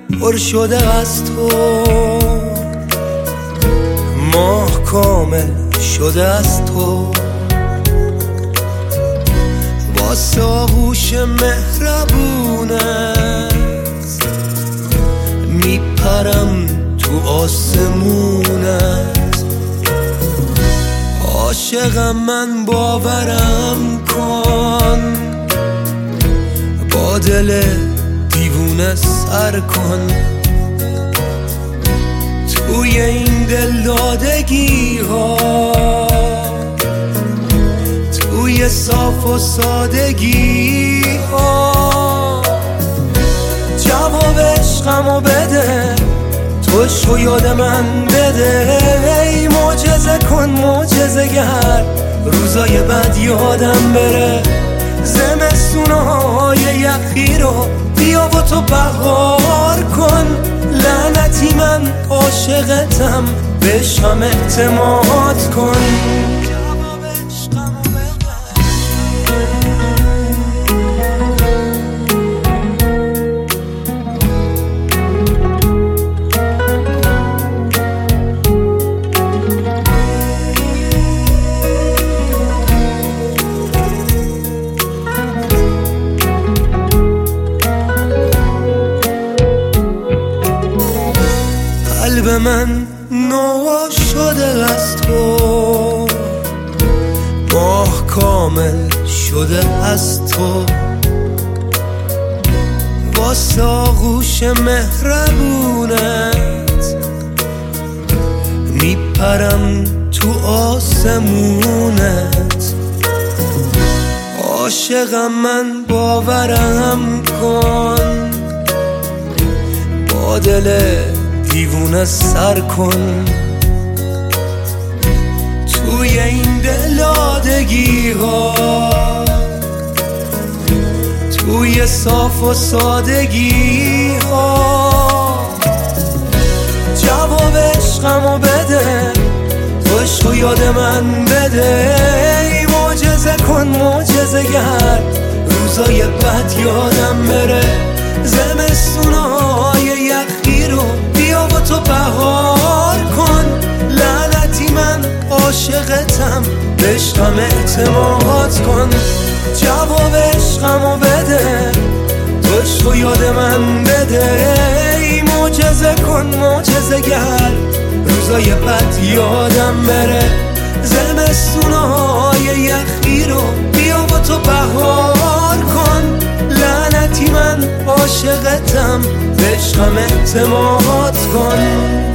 پر شده از تو، ماه کامل شده از تو، واسه آغوش مهربونت میپرم تو آسمونت. عاشقم من باورم کن، با دل دیوونه سر کن. توی این دل دادگی ها، توی صاف و سادگی ها، جواب عشقمو بده، توشو یاد من بده. ای معجزه کن معجزه گر، روزای بد یادم بره. زمستونهای یخی رو بیا و تو بهار کن. لعنتی من عاشقتم، به عشقم اعتماد کن. قلب من نوا شده از تو، ماه کامل شده از تو، واسه آغوش مهربونت میپرم تو آسمونت. عاشقم من باورم کن، با دل دیوونه سر کن. توی این دلادگی ها، توی صاف و سادگی ها، جواب عشقمو بده، تو عشقو یاد من بده. ای معجزه کن معجزه گر، روزای بد یادم بره. زمستونهای یخی رو بیا و تو بهار کن. لعنتی من عاشقتم، به عشقم اعتماد کن. جواب عشقمو بده، تو عشقو یاد من بده. ای معجزه کن معجزه گر، روزای بد یادم بره. زمستونهای یخی رو بیا و تو بهار کن. لعنتی من عاشقتم، به عشقم اعتماد کن.